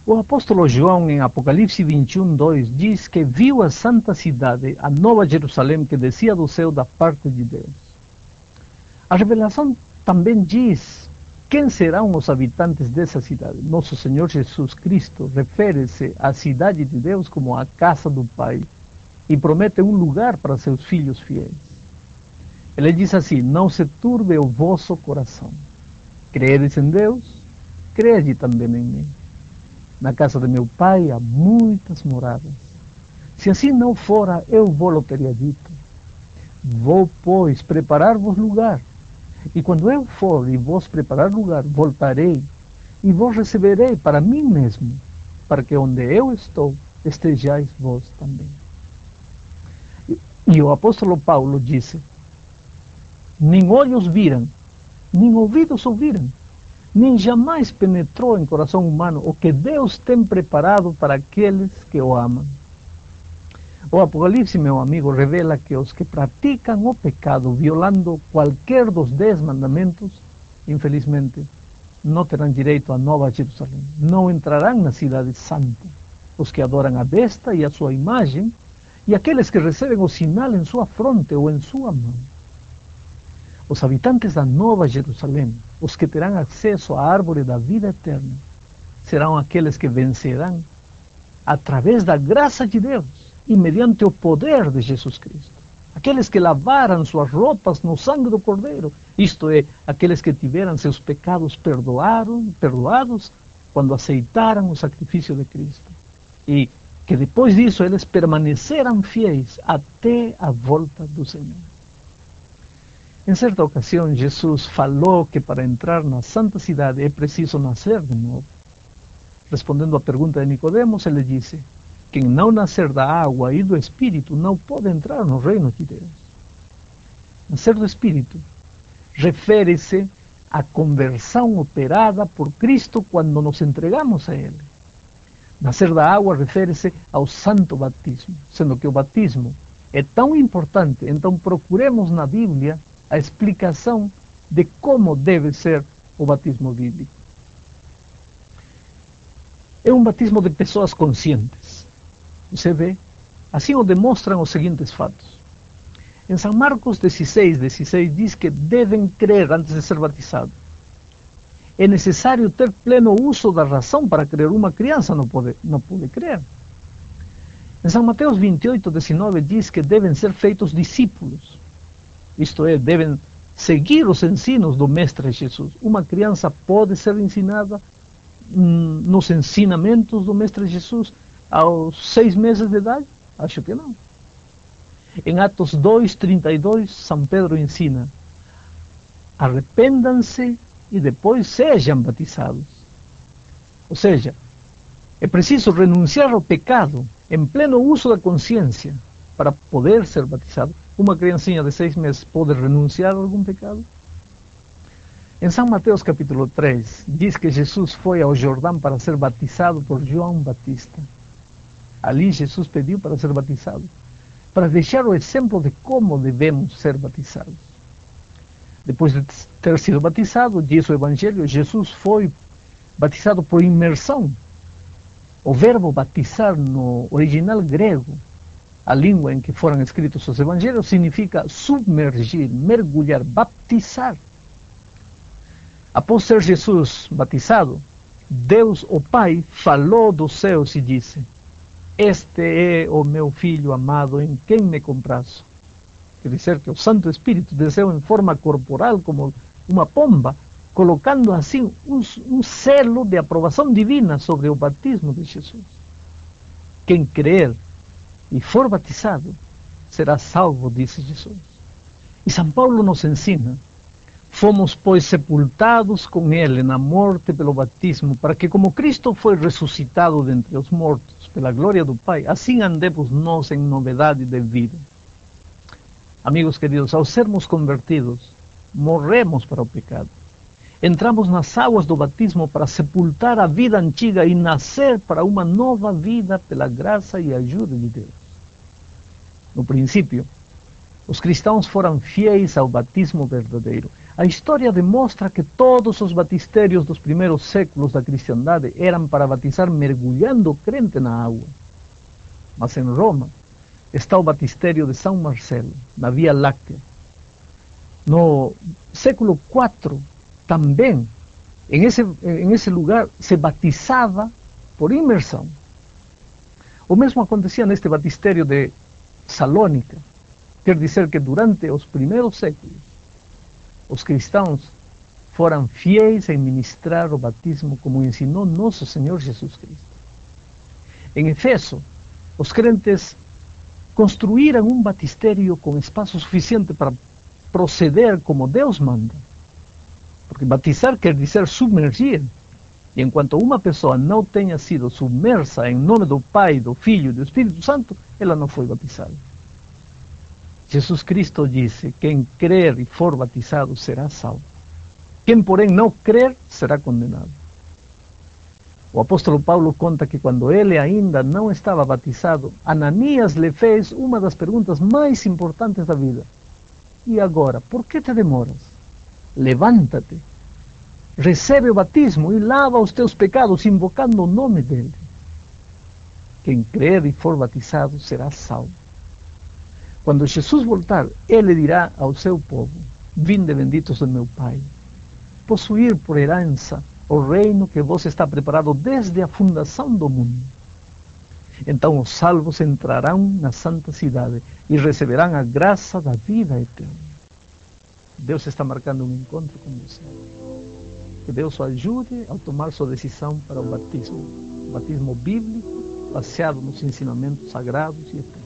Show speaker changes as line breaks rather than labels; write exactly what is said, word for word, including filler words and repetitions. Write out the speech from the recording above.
O apóstolo João, em Apocalipse vinte e um, dois, diz que viu a santa cidade, a nova Jerusalém, que descia do céu da parte de Deus. A revelação também diz quem serão os habitantes dessa cidade. Nosso Senhor Jesus Cristo refere-se à cidade de Deus como a casa do Pai e promete um lugar para seus filhos fiéis. Ele diz assim: não se turbe o vosso coração. Credes em Deus, crede também em mim. Na casa de meu pai há muitas moradas. Se assim não fora, eu vou-lo teria dito. Vou, pois, preparar-vos lugar. E quando eu for e vos preparar lugar, voltarei e vos receberei para mim mesmo, para que onde eu estou, estejais vós também. E, e o apóstolo Paulo disse: nem olhos viram, nem ouvidos ouviram, nem jamais penetrou em coração humano o que Deus tem preparado para aqueles que o amam. O Apocalipse, meu amigo, revela que os que praticam o pecado, violando qualquer dos dez mandamentos, infelizmente, não terão direito à Nova Jerusalém. Não entrarão na cidade santa. Os que adoram a besta e a sua imagem, e aqueles que recebem o sinal em sua fronte ou em sua mão. Os habitantes da Nova Jerusalém, os que terão acesso à árvore da vida eterna, serão aqueles que vencerão através da graça de Deus e mediante o poder de Jesus Cristo. Aqueles que lavaram suas roupas no sangue do Cordeiro, isto é, aqueles que tiveram seus pecados perdoaram, perdoados quando aceitaram o sacrifício de Cristo. E que depois disso eles permaneceram fiéis até a volta do Senhor. Em certa ocasião, Jesus falou que para entrar na santa cidade é preciso nascer de novo. Respondendo à pergunta de Nicodemos, ele disse: quem não nascer da água e do Espírito não pode entrar no reino de Deus. Nascer do Espírito refere-se à conversão operada por Cristo quando nos entregamos a Ele. Nascer da água refere-se ao santo batismo, sendo que o batismo é tão importante, então procuremos na Bíblia a explicação de como deve ser o batismo bíblico. É um batismo de pessoas conscientes. Você vê? Assim o demonstram os seguintes fatos. Em São Marcos dezesseis, dezesseis diz que devem crer antes de ser batizado. É necessário ter pleno uso da razão para crer. Uma criança não pode, não pode crer. Em São Mateus vinte e oito, dezenove diz que devem ser feitos discípulos. Isto é, devem seguir os ensinos do Mestre Jesus. Uma criança pode ser ensinada hum, nos ensinamentos do Mestre Jesus aos seis meses de idade? Acho que não. Em Atos dois, trinta e dois, São Pedro ensina: arrependam-se e depois sejam batizados. Ou seja, é preciso renunciar ao pecado em pleno uso da consciência para poder ser batizado. Uma criancinha de seis meses pode renunciar a algum pecado? Em São Mateus capítulo três, diz que Jesus foi ao Jordão para ser batizado por João Batista. Ali Jesus pediu para ser batizado, para deixar o exemplo de como devemos ser batizados. Depois de ter sido batizado, diz o Evangelho, Jesus foi batizado por imersão. O verbo batizar no original grego, a língua em que foram escritos os evangelhos, significa submergir, mergulhar, baptizar. Após ser Jesus batizado, Deus, o Pai, falou dos céus e disse: este é o meu Filho amado, em quem me comprazo. Quer dizer que o Santo Espírito desceu em forma corporal como uma pomba, colocando assim um, um selo de aprovação divina sobre o batismo de Jesus. Quem crer e for batizado será salvo, disse Jesus. E São Paulo nos ensina: fomos, pois, sepultados com ele na morte pelo batismo, para que, como Cristo foi ressuscitado dentre os mortos pela glória do Pai, assim andemos nós em novidade de vida. Amigos queridos, ao sermos convertidos, morremos para o pecado. Entramos nas águas do batismo para sepultar a vida antiga e nascer para uma nova vida pela graça e ajuda de Deus. No princípio, os cristãos foram fiéis ao batismo verdadeiro. A história demonstra que todos os batisterios dos primeiros séculos da cristiandade eram para batizar mergulhando o crente na água. Mas em Roma está o batistério de São Marcelo, na Via Láctea. No século quatro, também, em esse, em esse lugar, se batizava por imersão. O mesmo acontecia neste batistério de Salônica. Quer dizer que durante os primeiros séculos, os cristãos foram fiéis em ministrar o batismo como ensinou nosso Senhor Jesus Cristo. Em Efeso, os crentes construíram um batistério com espaço suficiente para proceder como Deus manda. Porque batizar quer dizer submergir. E enquanto uma pessoa não tenha sido submersa em nome do Pai, do Filho e do Espírito Santo, ela não foi batizada. Jesus Cristo disse: quem crer e for batizado será salvo. Quem, porém, não crer será condenado. O apóstolo Paulo conta que quando ele ainda não estava batizado, Ananias lhe fez uma das perguntas mais importantes da vida. E agora, por que te demoras? Levanta-te, recebe o batismo e lava os teus pecados, invocando o nome dele. Quem crer e for batizado será salvo. Quando Jesus voltar, ele dirá ao seu povo: vinde benditos do meu Pai, possuir por herança o reino que vos está preparado desde a fundação do mundo. Então os salvos entrarão na santa cidade e receberão a graça da vida eterna. Deus está marcando um encontro com você. Que Deus o ajude a tomar sua decisão para o batismo. O batismo bíblico, baseado nos ensinamentos sagrados e eternos.